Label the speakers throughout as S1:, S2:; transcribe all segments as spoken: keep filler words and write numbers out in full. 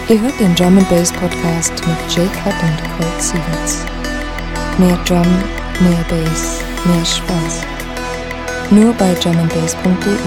S1: Ihr hört den Drum and Bass Podcast mit Jay Cut und Colt Sieverts. Mehr Drum, mehr Bass, mehr Spaß. Nur bei drum and bass punkt de.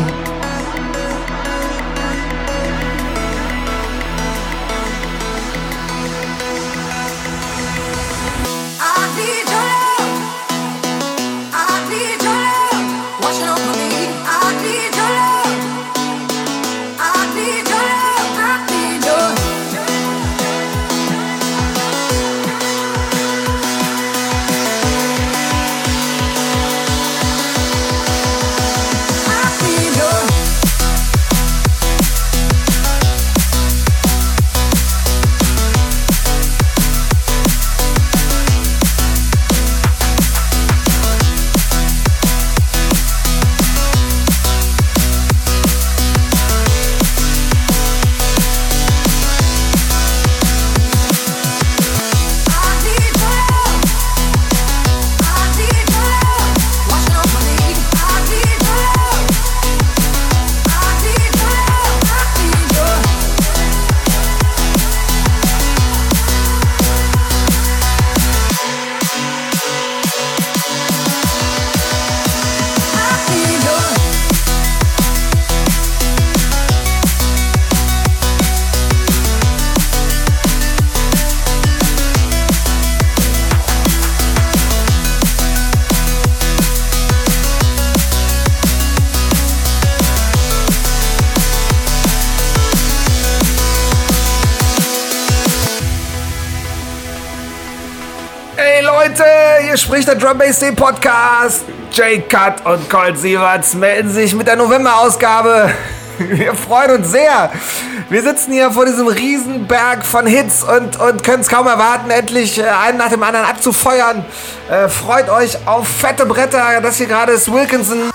S2: Hier spricht der Drum Bass Day Podcast. Jay Cut und Colt Sieverts melden sich mit der November-Ausgabe. Wir freuen uns sehr. Wir sitzen hier vor diesem Riesenberg von Hits und, und können es kaum erwarten, endlich äh, einen nach dem anderen abzufeuern. Äh, freut euch auf fette Bretter. Das hier gerade ist Wilkinson.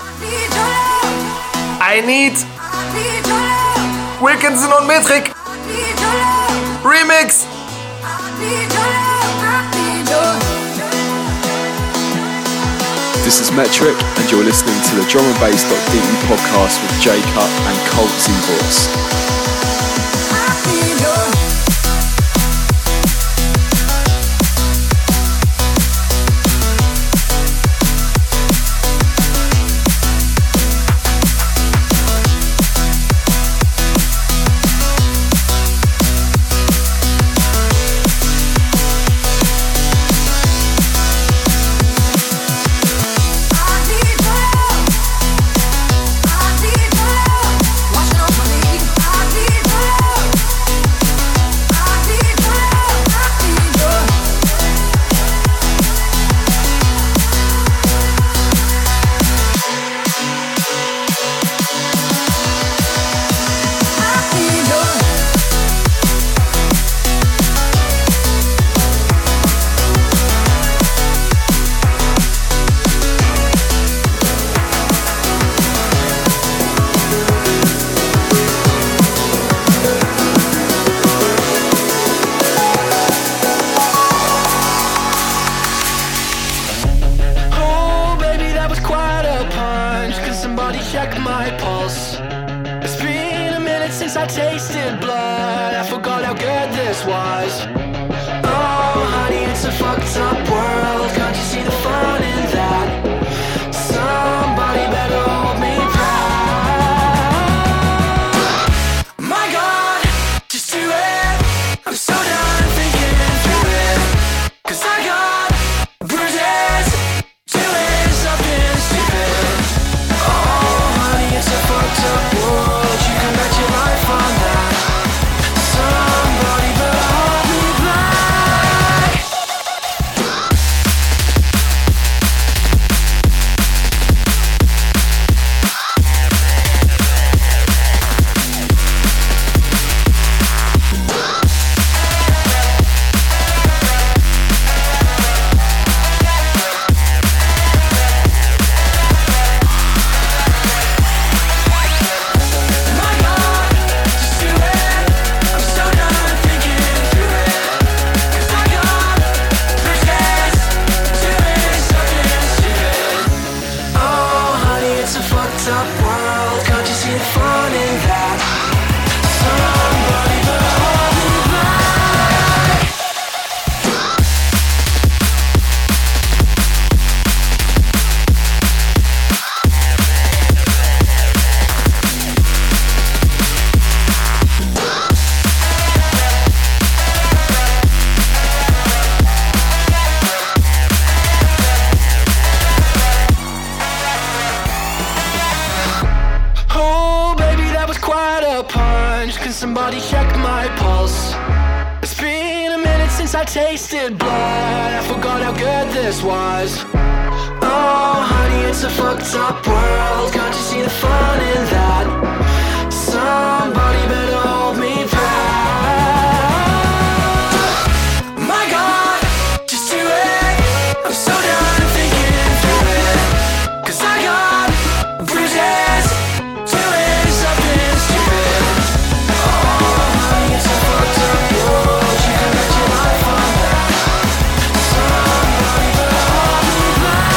S2: I Need. Wilkinson und Metric. Remix.
S3: This is Metric, and you're listening to the drum and bass dot de podcast with Jay Cut and Colt Sieverts.
S4: I tasted blood, I forgot how good this was. Oh, honey, it's a fucked up world. Can't you see the fun in that? Somebody better hold me back. My God, just do it. I'm so done thinking through it. Cause I got bruises, doing something stupid. Oh, honey, it's a fucked up world. You can bet your life on that. Somebody better hold me back.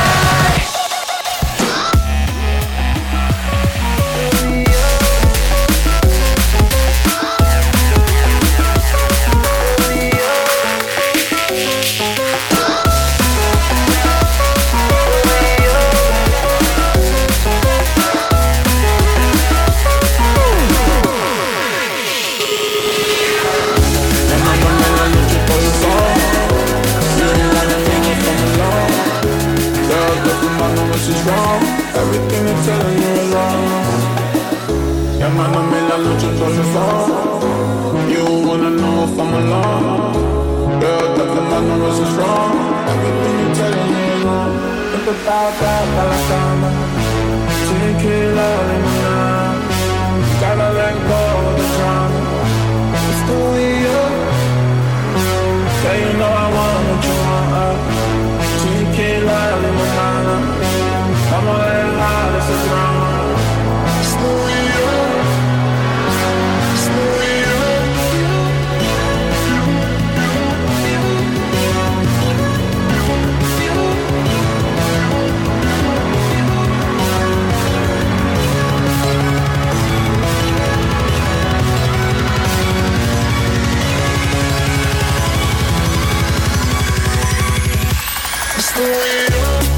S5: Everything they're telling you is wrong. Llámame la noche por el phone. You wanna know if I'm alone. Girl, that the man was strong. Everything you're telling me is wrong. Think about that, pa' la cama. Tequila, limonada. Gotta let go of the drama. It's the way up. Yeah, you know I want what you want, uh. Tequila, limonada. I'ma let it hide, it's a drama. It's the way up. It's the way up. It's the way up.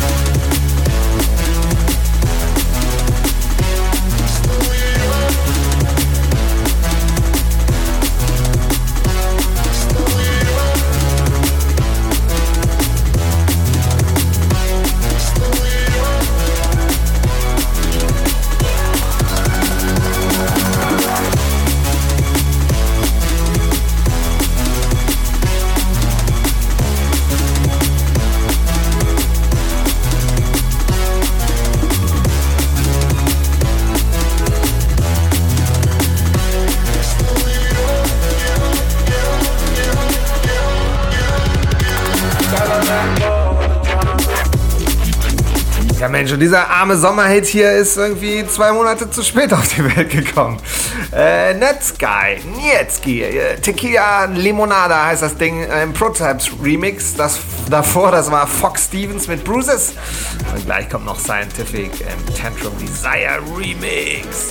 S2: Ja Mensch, und dieser arme Sommerhit hier ist irgendwie zwei Monate zu spät auf die Welt gekommen. Äh, Netsky, Nietski, äh, Tequila Limonada heißt das Ding im Prototypes Remix. Das davor, das war Fox Stevens mit Bruises. Und gleich kommt noch Scientific im Tantrum Desire Remix.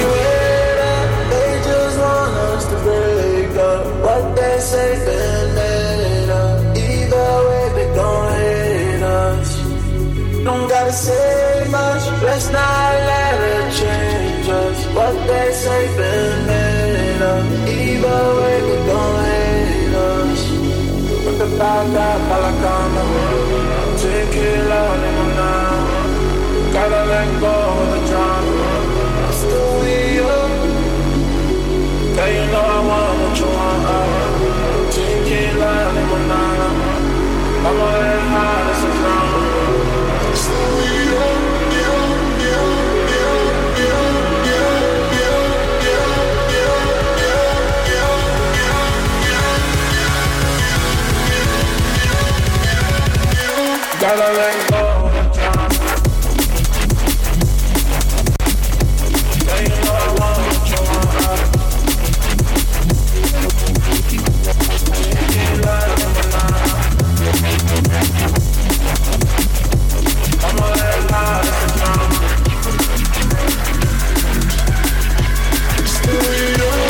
S5: Don't gotta say much, let's not let it change us. What they say been made up. Either way we gon' hate us. Put the bata pa la cama. Tequila limonada. Gotta let go of the drama. It's the way up. Yeah, you know I want what you want, uh. Tequila limonada. I'ma let it hide, it's a drama. Gotta let go of the drama. Yeah, you know I want what you want, uh. Tequila limonada. I'ma let it hide, it's a drama. It's the way up.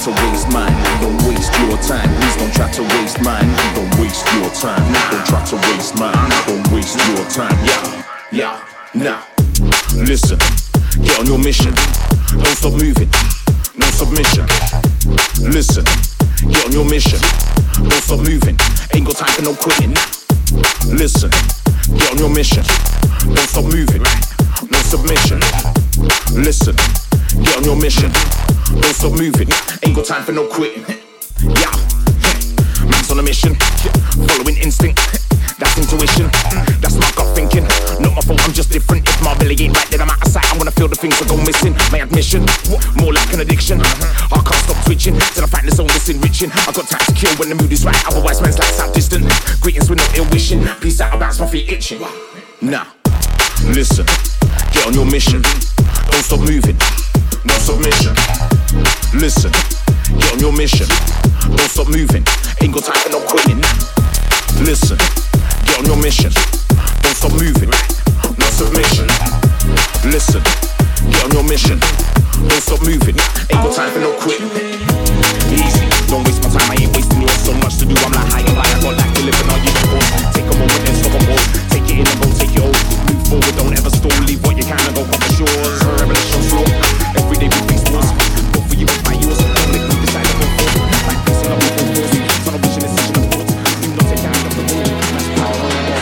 S6: to waste mine. Don't waste your time. Please don't try to waste mine. Don't waste your time. Don't try to waste mine. Don't waste your time. Yeah, yeah, nah. Listen, get on your mission. Don't stop moving. No submission. Listen, get on your mission. Don't stop moving. Ain't got time for no quitting. Listen, get on your mission. Don't stop moving. No submission. Listen, get on your mission. Don't stop moving. Ain't got time for no quitting. Yeah, man's on a mission. Following instinct. That's intuition. That's my gut thinking. Not my fault, I'm just different. If my belly ain't right, then I'm out of sight. I'm gonna feel the things that go missing. My admission, more like an addiction. I can't stop twitching till I find the zone that's enriching. I got time to kill when the mood is right. Otherwise, man's like out distant. Greetings with no ill wishing. Peace out, bounce my feet itching. Nah, listen, get on your mission. Don't stop moving. No submission. Listen, get on your mission. Don't stop moving. Ain't got time for no quitting. Listen, get on your mission. Don't stop moving. No submission. Listen, get on your mission. Don't stop moving. Ain't got time for no quitting. Easy, don't waste my time. I ain't wasting yours. So much to do. I'm like high and high. I got like to live and all you can. Take a moment and stop a pause. Take it in and go take it all. Move forward, don't ever stall. Leave what you can and go pop the shores. Revelation floor. Every day we face wars. Go for you and fight yours. Don't make me decide to go forward. Like this and I'm moving forward. Tunnel vision is such an important. Do not take out of the road. That's power.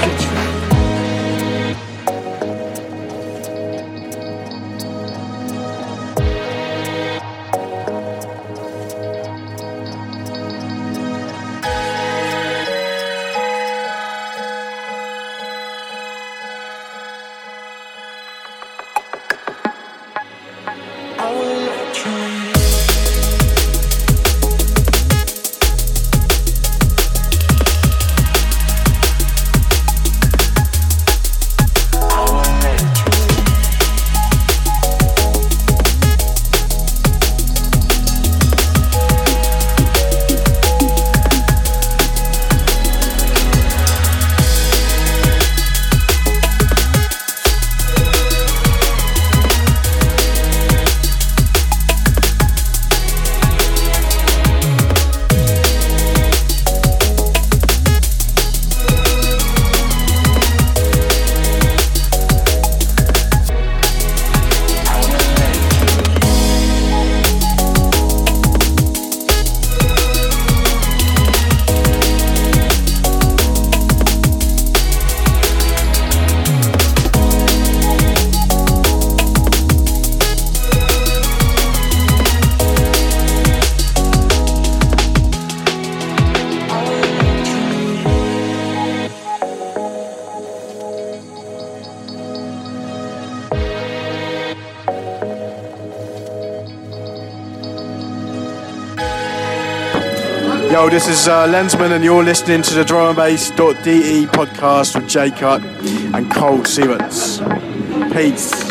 S7: Yo, this is uh, Lensman and you're listening to the drum and bass dot d e podcast with J Cut and Cold Sivets. Peace.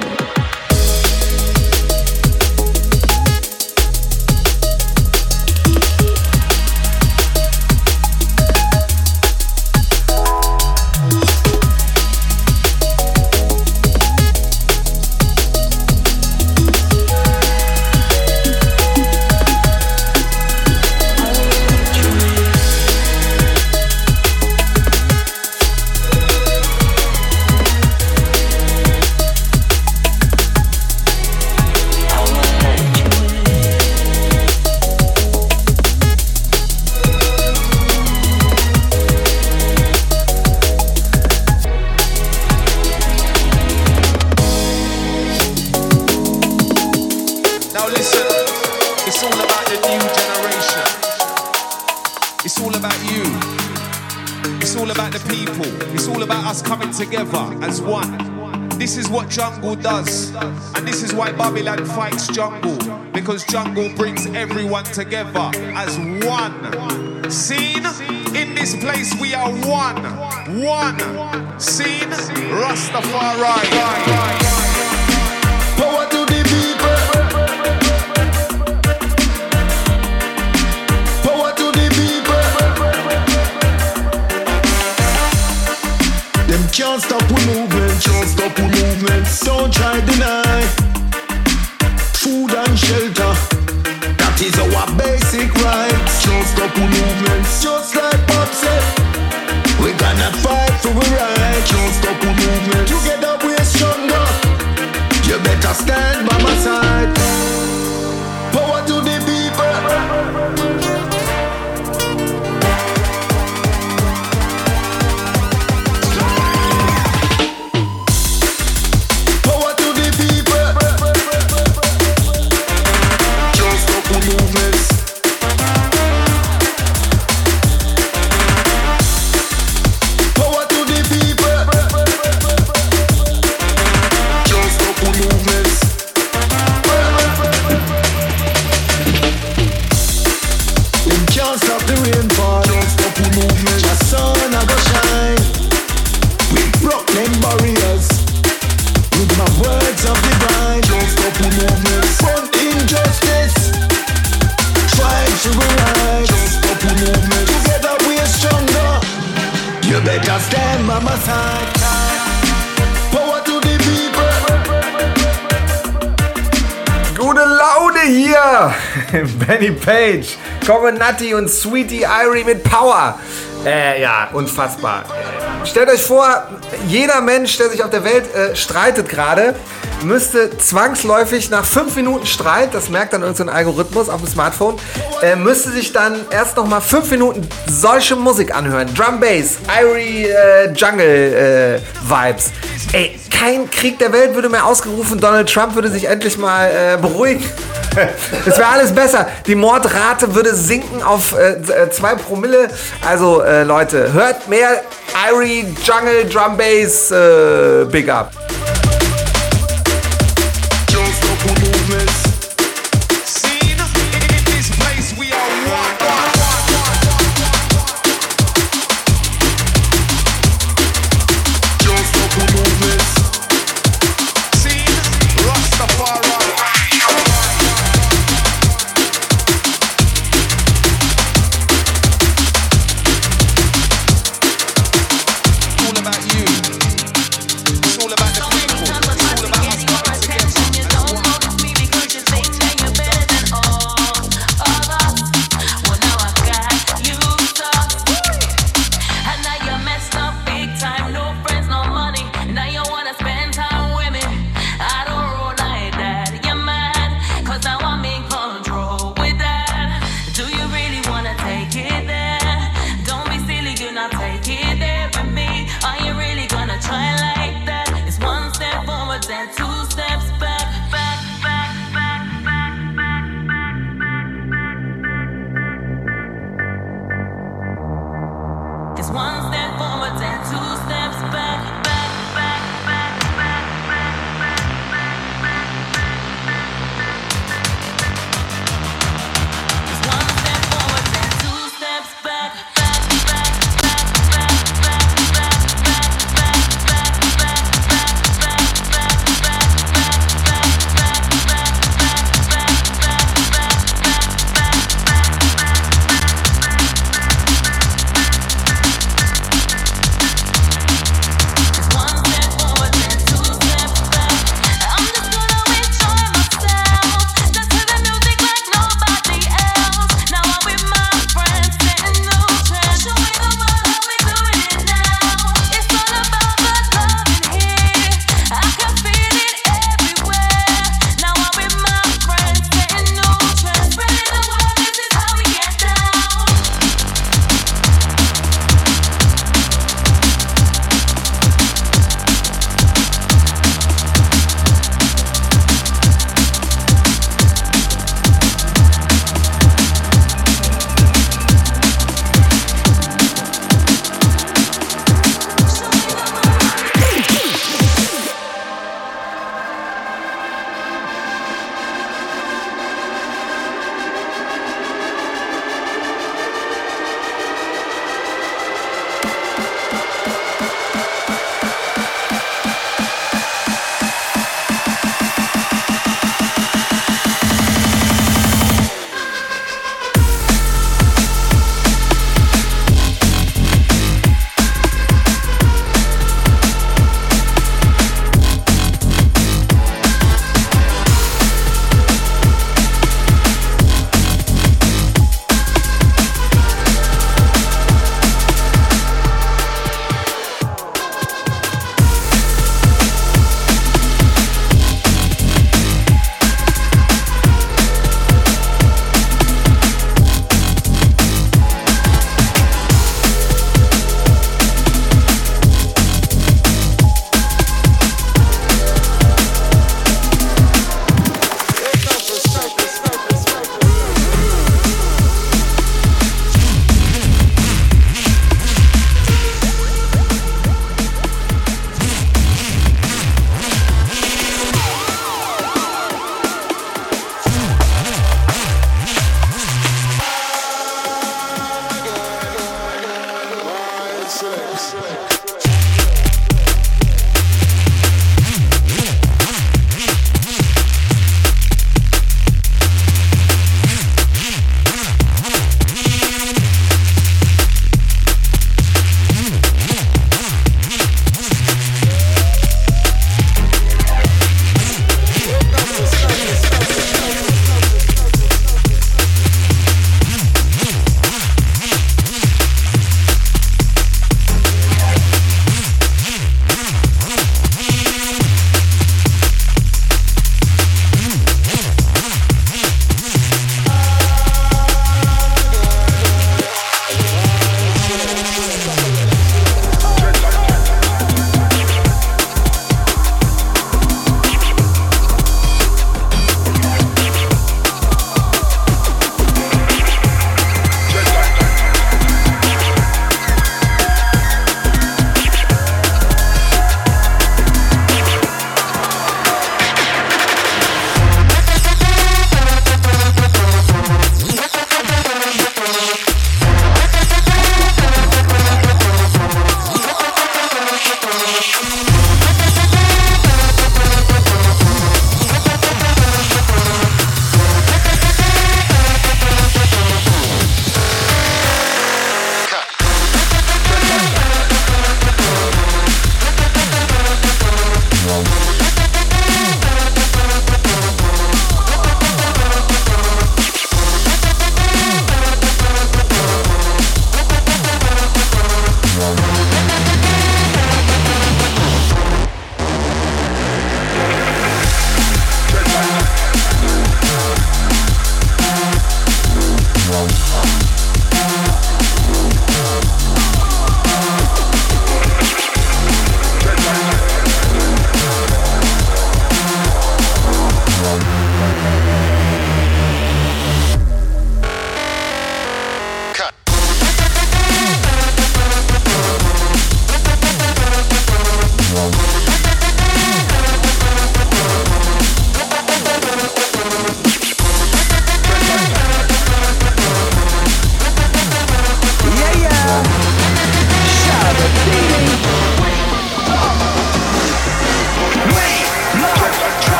S8: Together as one. This is what jungle does, and this is why Babylon fights jungle, because jungle brings everyone together as one. Seen? In this place we are one. One. Seen? Rastafari.
S5: Power to the people. Power to the people. Them can't stop we movement, can't stop we movement. Don't try deny. Food and shelter, that
S9: That is our basic rights. Just couple movements, just like Bob said. We gonna fight for our rights. Just couple movements, together we're stronger. You better stand by my side. Power to the people. Stand by my side. Power to the people.
S2: Gute Laune hier. Benny Page, Covenatti und Sweetie Irie mit Power. Äh, ja, unfassbar. Stellt euch vor, jeder Mensch, der sich auf der Welt äh, streitet gerade, müsste zwangsläufig nach fünf Minuten Streit, das merkt dann irgendein Algorithmus auf dem Smartphone, äh, müsste sich dann erst noch mal fünf Minuten solche Musik anhören. Drum Bass, Irie äh, Jungle äh, Vibes. Ey, kein Krieg der Welt würde mehr ausgerufen, Donald Trump würde sich endlich mal äh, beruhigen. Es wäre alles besser. Die Mordrate würde sinken auf äh, zwei Promille. Also äh, Leute, hört mehr Irie Jungle Drum Bass äh, Big Up.
S8: All about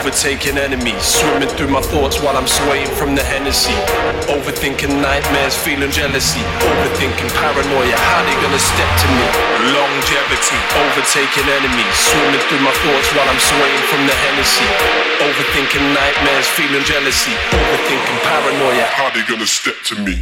S10: overtaking enemies, swimming through my thoughts while I'm swaying from the Hennessy. Overthinking nightmares, feeling jealousy, overthinking paranoia, how they gonna step to me? Longevity, overtaking enemies, swimming through my thoughts while I'm swaying from the Hennessy. Overthinking nightmares, feeling jealousy, overthinking paranoia,
S6: How they gonna step to me?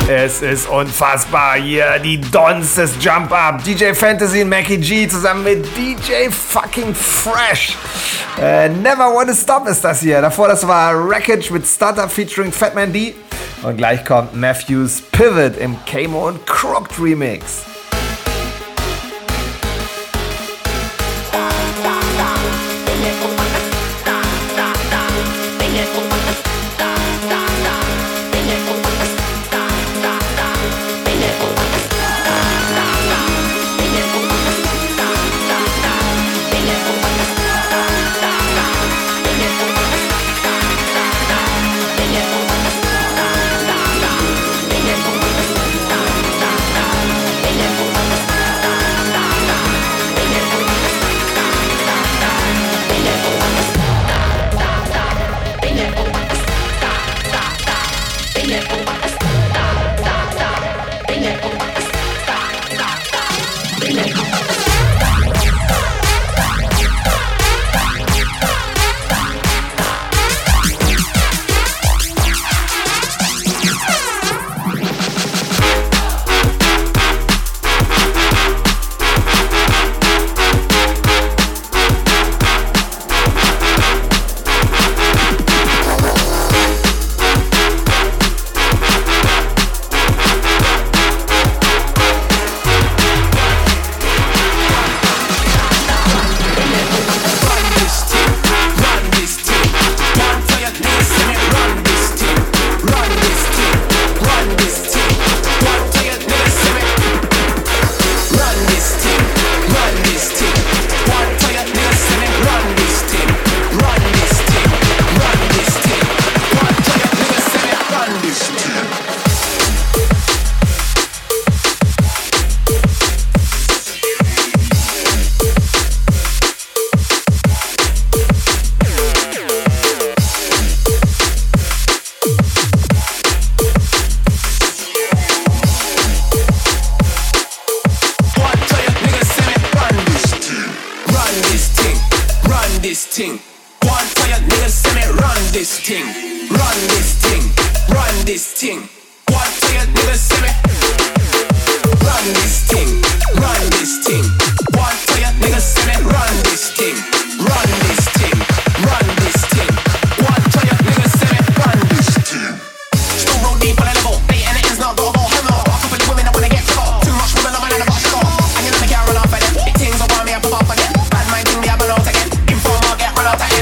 S2: Es ist unfassbar hier. Die Dons des Jump Up. D J Fantasy und Mackie G zusammen mit D J fucking Fresh. Äh, Never Wanna Stop ist das hier. Davor, das war Wreckage mit Stutter featuring Fatman D. Und gleich kommt Matthews Pivot im Kamo und Crooked Remix.
S4: Bad mind thing, me have a lot again. Informer, get roll out again.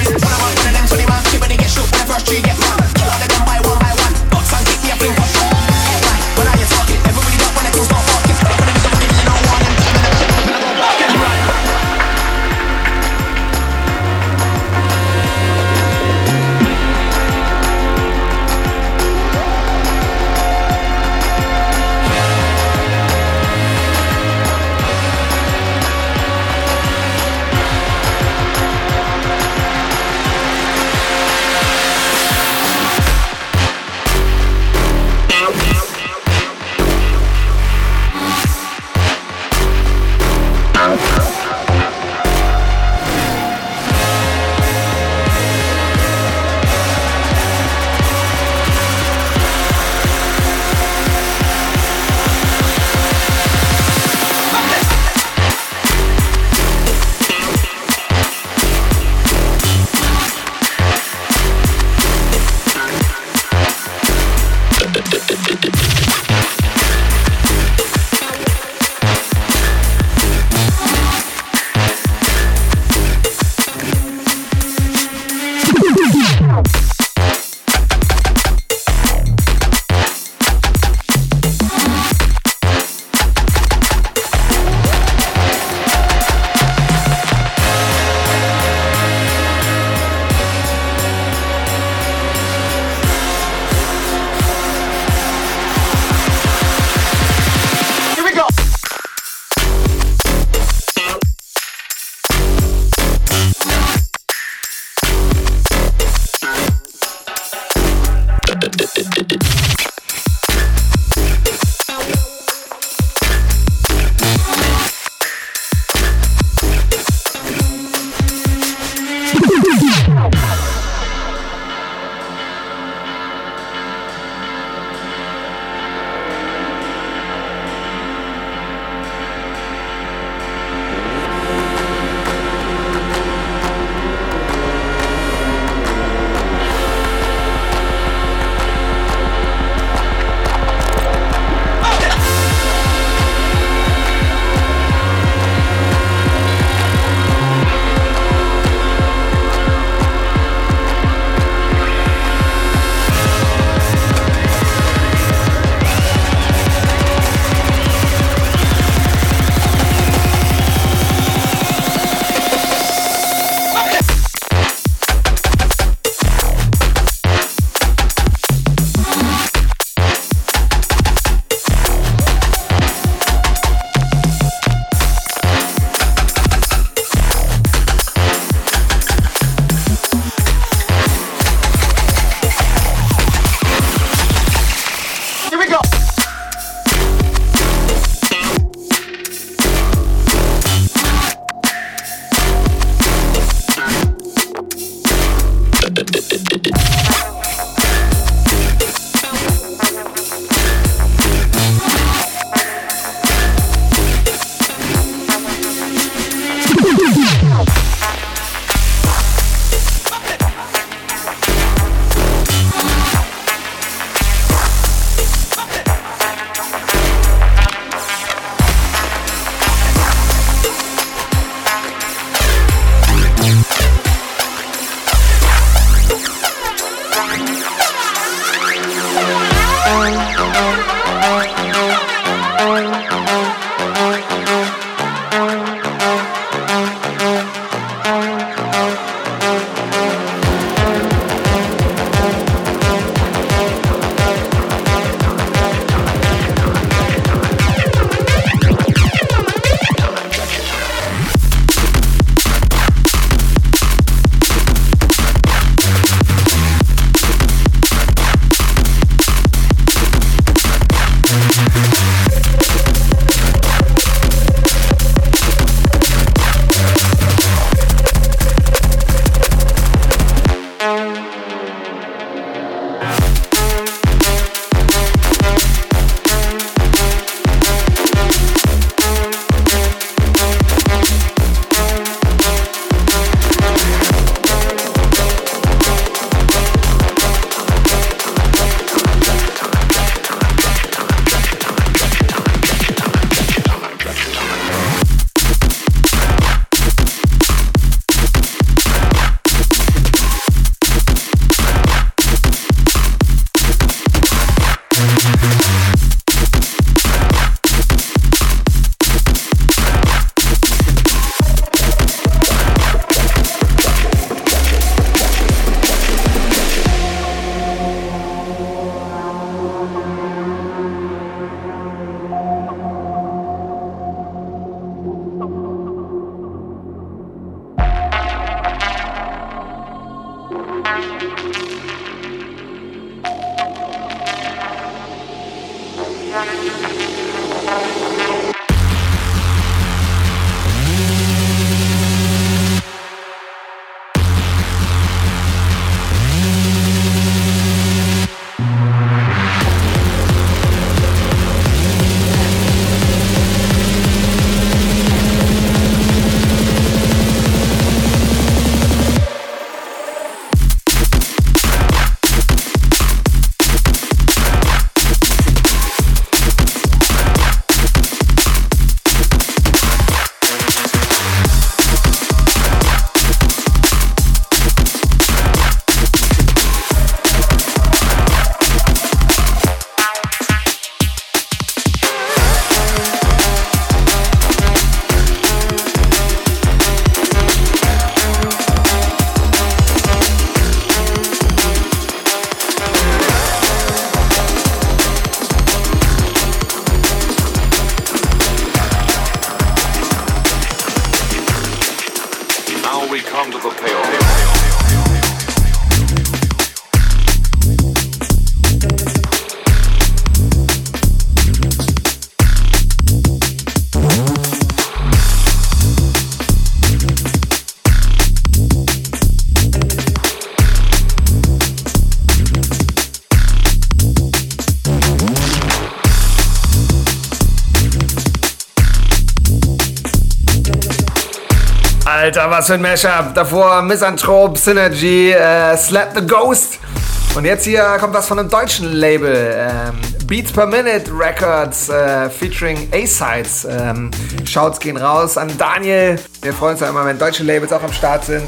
S2: Alter, was für ein Mashup. Davor Misanthrope, Synergy, äh, Slap the Ghost. Und jetzt hier kommt was von einem deutschen Label. Ähm, Beats Per Minute Records äh, featuring A-Sides. Ähm, Shouts gehen raus an Daniel. Wir freuen uns ja immer, wenn deutsche Labels auch am Start sind.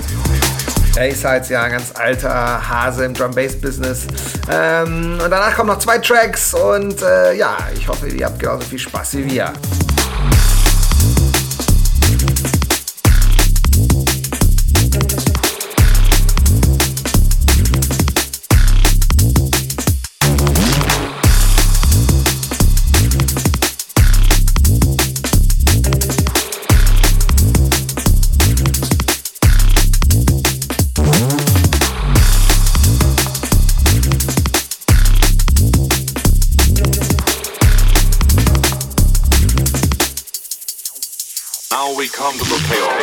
S2: A-Sides, ja, ein ganz alter Hase im Drum-Bass-Business. Ähm, und danach kommen noch zwei Tracks. Und äh, ja, ich hoffe, ihr habt genauso viel Spaß wie wir.
S6: We come to the payoff.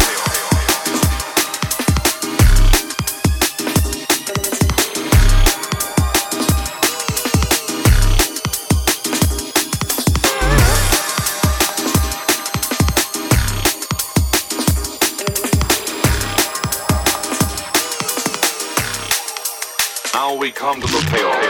S6: Now we come to the payoff.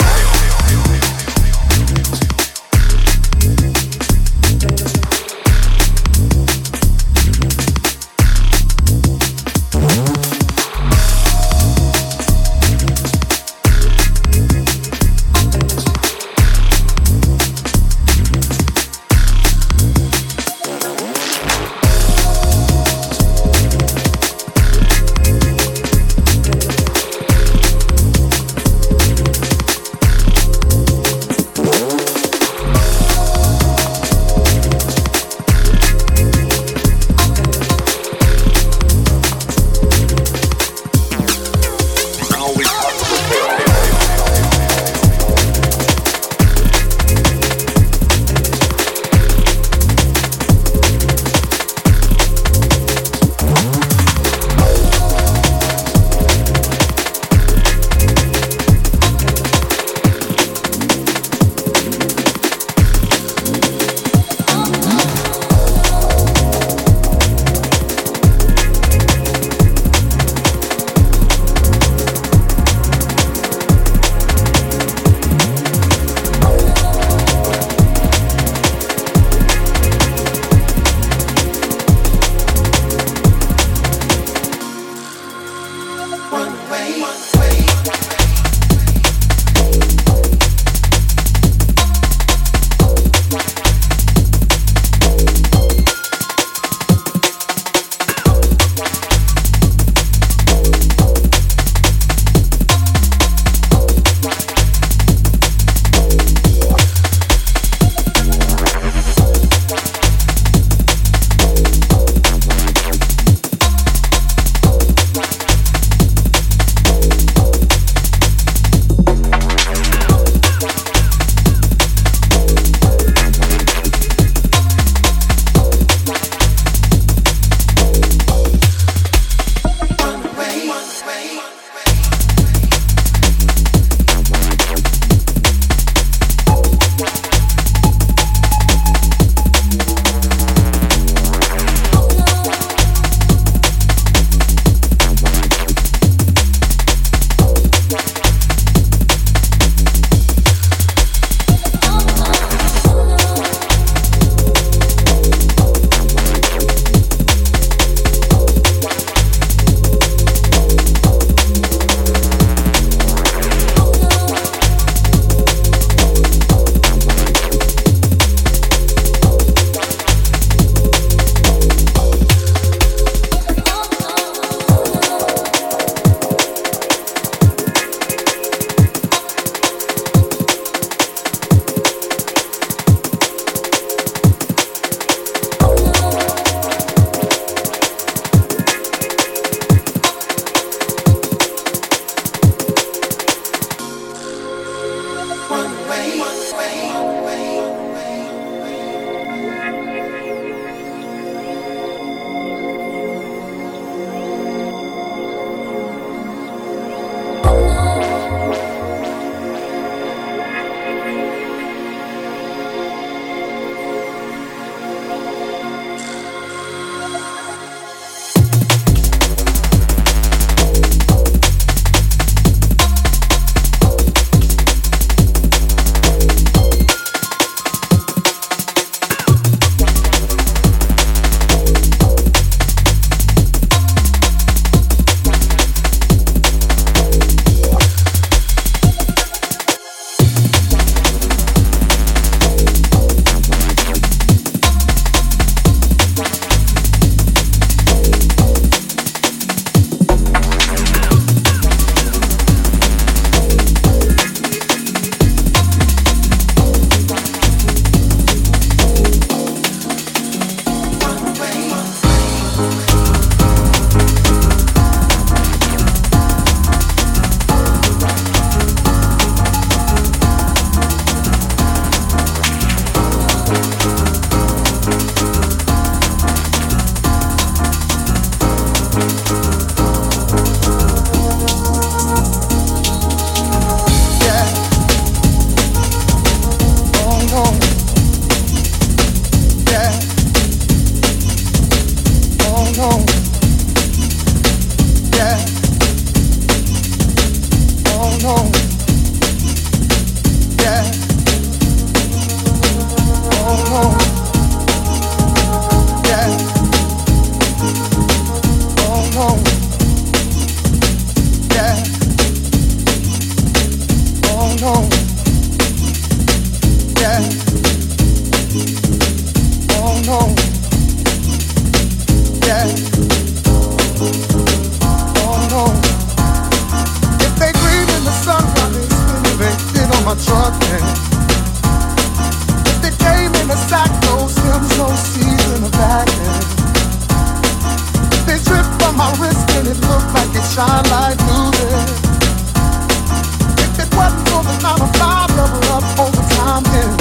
S9: shine like music. If it wasn't for the nine to five, double up overtime, yeah.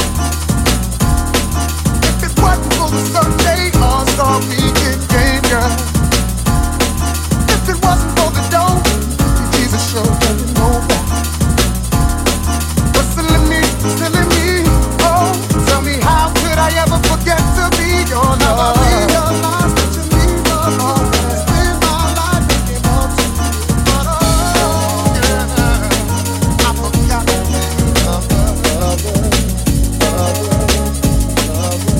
S9: If it wasn't for the Sunday All-Star Weekend game, girl. If it wasn't for the dough, the Jesus show, girl, you know that. But silly me, silly me, oh, tell me how could I ever forget to be your love? Now I realize that you need love, oh, spend my life making up to you. But oh, yeah, I forgot to be your lover, lover, lover, lover,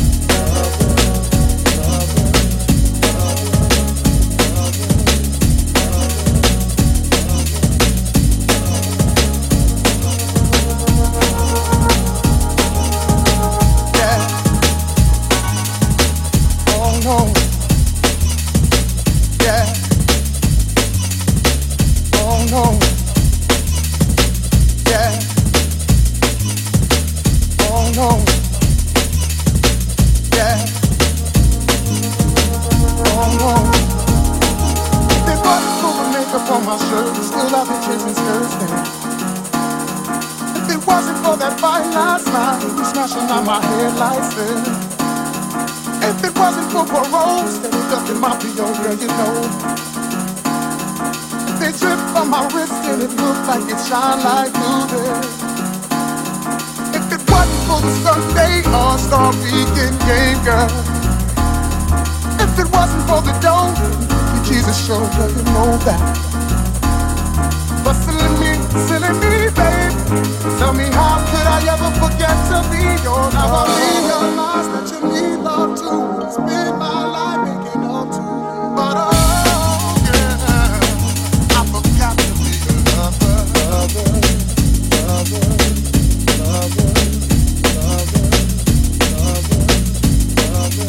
S9: if it wasn't for parole, steady ducking my P O, girl, you know. If they drip on my wrist and it looked like it shine like music. If it wasn't for the Sunday All-Star Weekend game, girl. If it wasn't for the dough, the Jesus show, girl, you know that. But silly me, silly me, babe. Tell me how could I ever forget to be your love? Now I realize that you need love too. Spend my life making up to you. But oh, yeah, I forgot to be your lover, lover, lover, lover, lover, lover,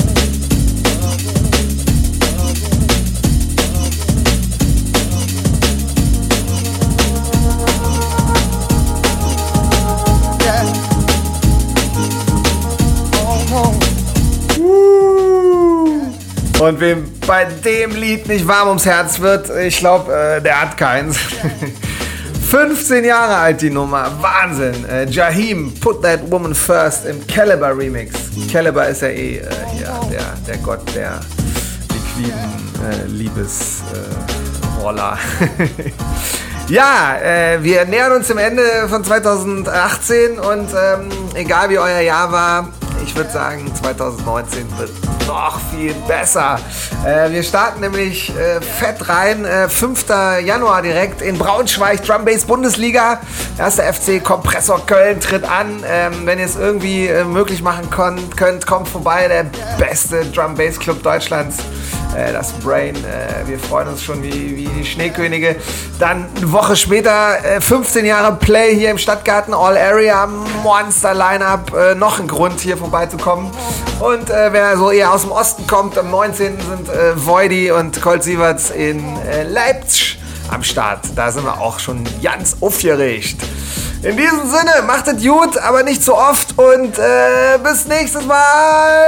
S2: Und wem bei dem Lied nicht warm ums Herz wird, ich glaube, äh, der hat keins. fünfzehn Jahre alt die Nummer, Wahnsinn. Äh, Jaheim, Put That Woman First im Caliber Remix. Caliber ist ja eh äh, hier der, der Gott der liquiden äh, Liebesroller. Äh, ja, äh, wir nähern uns dem Ende von zweitausendachtzehn und ähm, egal wie euer Jahr war, ich würde sagen, zweitausendneunzehn wird noch viel besser. Äh, wir starten nämlich äh, fett rein. Äh, fünfter Januar direkt in Braunschweig, Drum Bass Bundesliga. Erster F C Kompressor Köln tritt an. Ähm, wenn ihr es irgendwie äh, möglich machen könnt, könnt, kommt vorbei. Der beste Drum Bass Club Deutschlands. Äh, das Brain. Äh, wir freuen uns schon wie, wie die Schneekönige. Dann eine Woche später äh, fünfzehn Jahre Play hier im Stadtgarten. All Area. Monster Line-Up. Äh, noch ein Grund hier vorbeizukommen. Und äh, wer so eher aus dem Osten kommt, am neunzehnten sind äh, Voidy und Colt Sieverts in äh, Leipzig am Start. Da sind wir auch schon ganz aufgeregt. In diesem Sinne, macht es gut, aber nicht so oft und äh, bis nächstes Mal.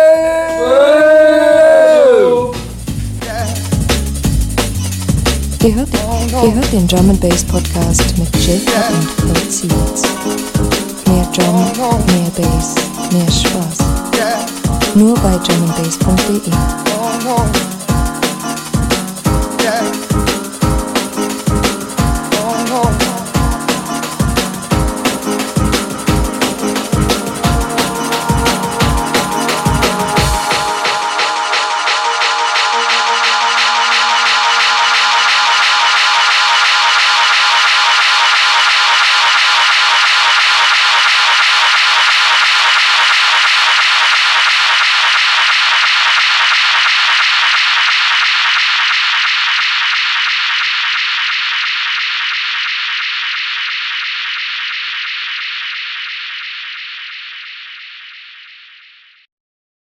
S1: Ihr hört, ihr hört den Drum and Bass Podcast mit Jake und Colt Sieverts. Mehr Drum, mehr Bass, mehr Spaß. Nur bei drum and bass punkt de.